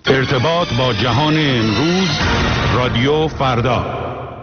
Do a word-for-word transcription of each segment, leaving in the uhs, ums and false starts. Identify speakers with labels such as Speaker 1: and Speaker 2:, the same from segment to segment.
Speaker 1: ارتباط با جهان امروز، رادیو فردا.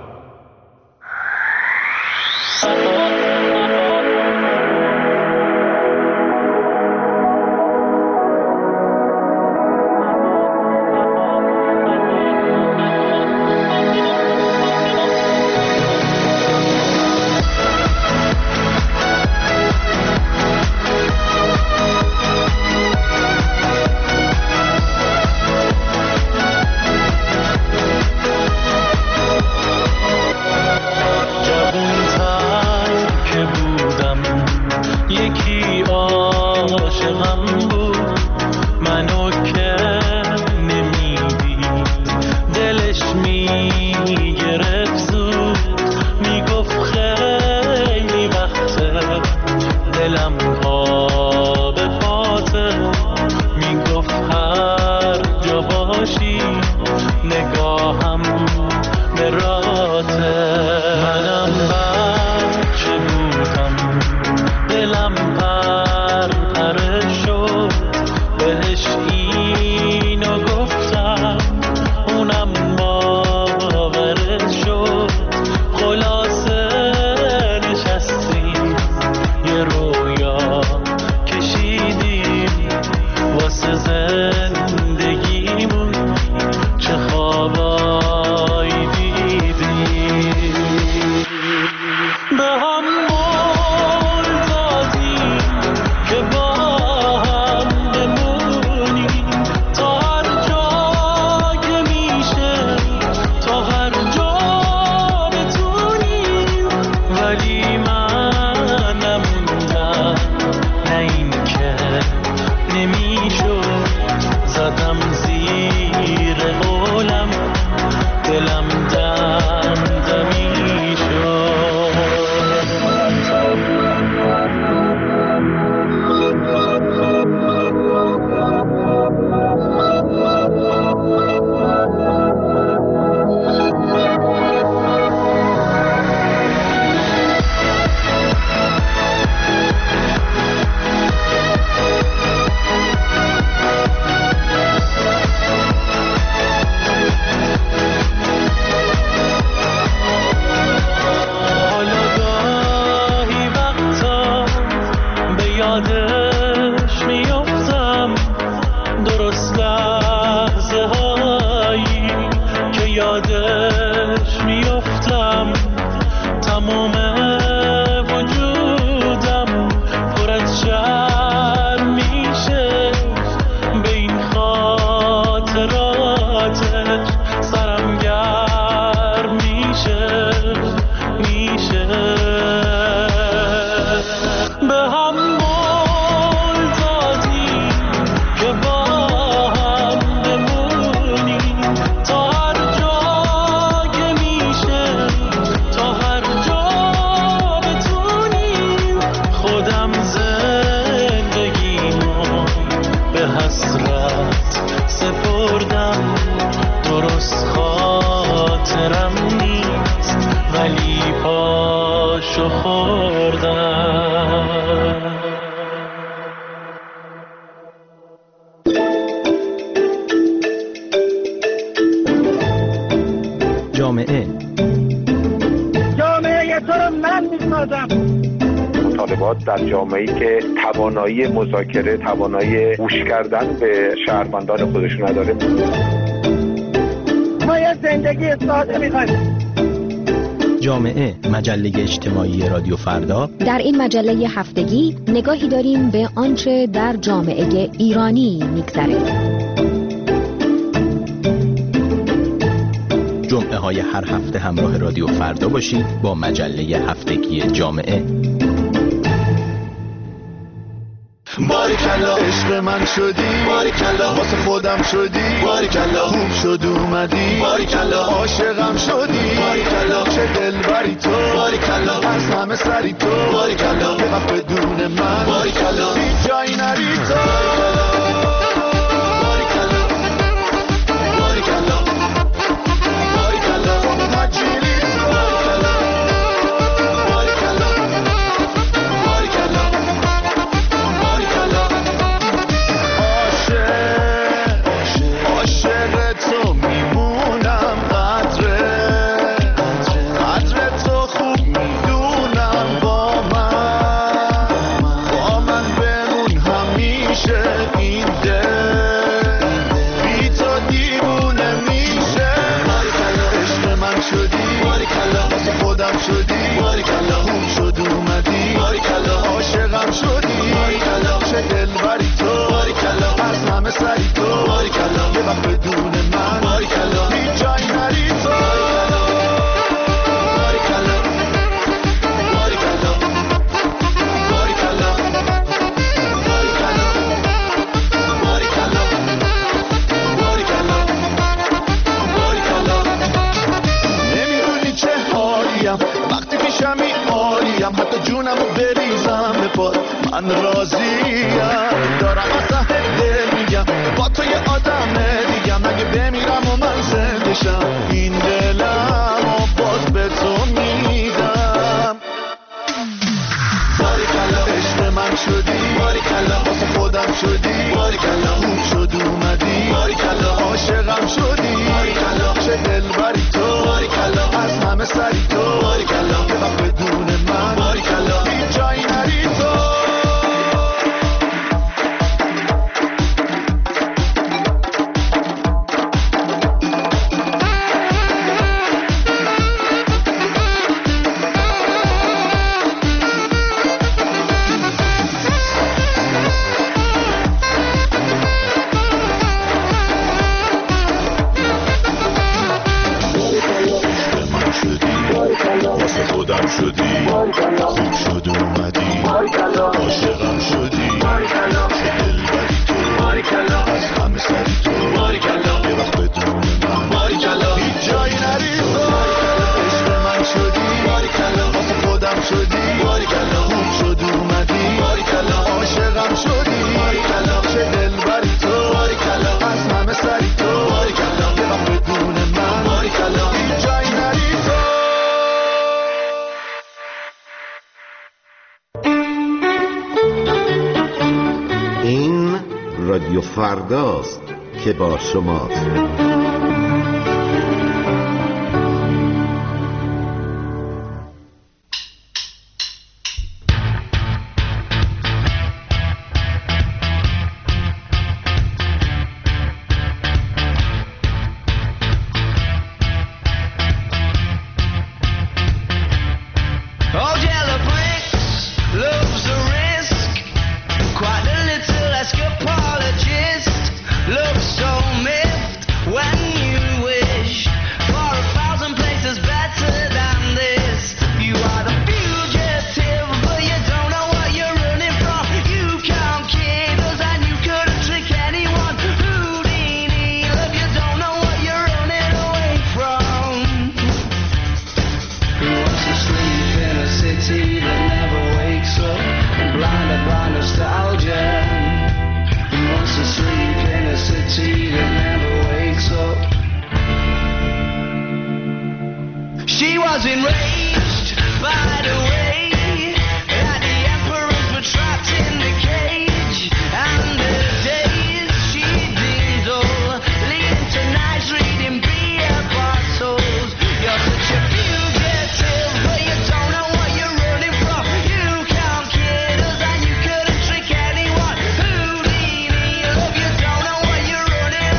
Speaker 2: جامعه
Speaker 3: جامعه تو رو من میسازم.
Speaker 4: مطالبات در جامعه‌ای که توانایی مذاکره، توانایی گوش کردن به شهروندان خودشون نداره.
Speaker 3: ما یه زندگی ساده می‌خوایم.
Speaker 2: جامعه، مجله اجتماعی رادیو فردا.
Speaker 5: در این مجله هفتگی نگاهی داریم به آنچه در جامعه ایرانی می‌گذره.
Speaker 2: جمعه های هر هفته همراه رادیو فردا باشید با مجله هفتگی جامعه.
Speaker 6: باریکلا عشق من شدی، باریکلا واسه خودم شدی، باریکلا خوب شد اومدی، باریکلا عاشقم شدی، باریکلا چه دلبری تو، باریکلا از همه سری تو، باریکلا یه وقت بدون من، باریکلا هیچ جایی نری تو. سری تو باریکلا یه وقت بدون من باریکلا هیچ جایی نری تو باریکلا باریکلا باریکلا باریکلا باریکلا باریکلا باریکلا نمیدونی چه حالیم وقتی پیشمی عالیم حتی جونمو بریزم به پات من راضیم دارم از دل میگم با تو یه آدم دیگم اگه بمیرم و من زنده شم این دلم و باز به تو میدم باریکلا عشق من شدی باریکلا واسه خودم شدی باریکلا خوب شد اومدی باریکلا عاشقم شدی باریکلا چه دلبری تو باریکلا از همه سری تو باریکلا یه وقت بدون من باریکلا هیچ جایی نری تو شدی خوب شد اومدی عاشقم شدی چه دلبری تو از همه سری تو یه وقت بدون من هیچ جایی نری تو عشق من شدی واسه خودم شدی خوب شد اومدی عاشقم شدی چه دلبری تو از همه سری تو یه وقت بدون من هیچ جایی نری تو
Speaker 7: رادیو فرداست که با شماست.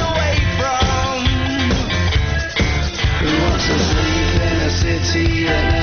Speaker 8: See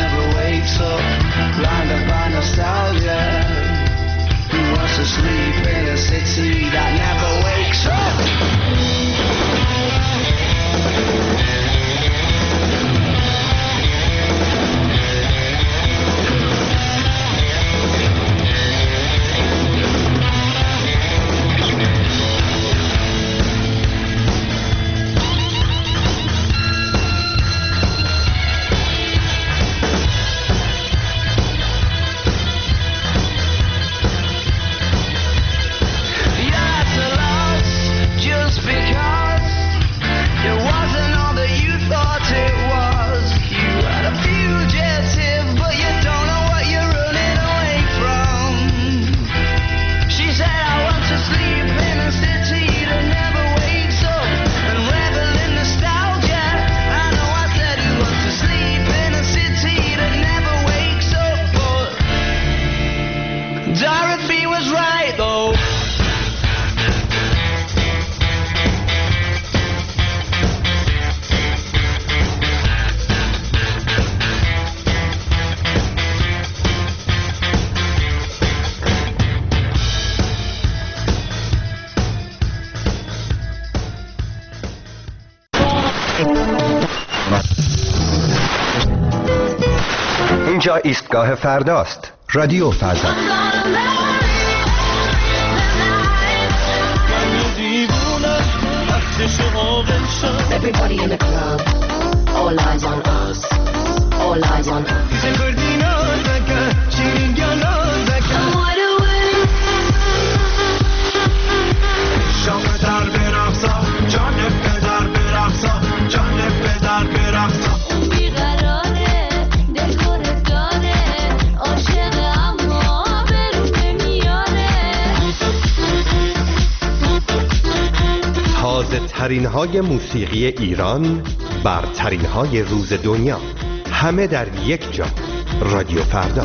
Speaker 8: اینجا ایستگاه فرداست. رادیو فردا.
Speaker 9: Everybody in the club, all eyes on us, all eyes on us.
Speaker 6: شام در برقصا، جان پدر برقصا، جان پدر برقصا. بیقراره، دلخورت داره، عاشق اما برون نمیاره.
Speaker 8: تازه ترین های موسیقی ایران، برترین های روز دنیا، همه در یک جا. رادیو فردا.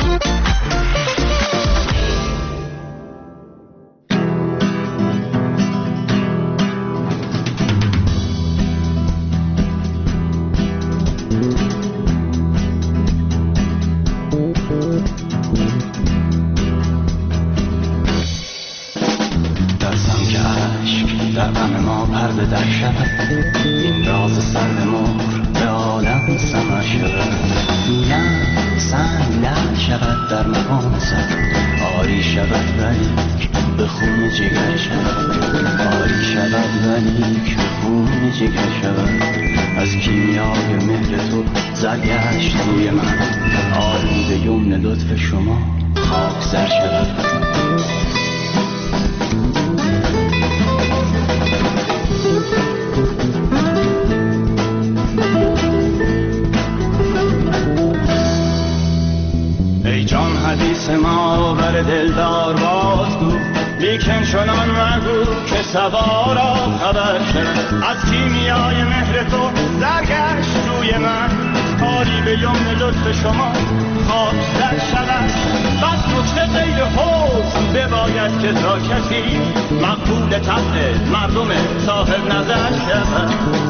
Speaker 10: از کیمیای مهر تو زرگشت روی من، آروم به یمن لطف شما خاک سر شود. ای جان حدیث ما بر دلدار بازگو، لیکن چنان مگو که سوارا خبر شد. از کیمیای مهر تو زرگشت روی من، کاری به یمن لطف شما خاک در شود. بس نکته غیر حسن بباید که تا کسی مقبول تحت مردم صاحب نظر شود.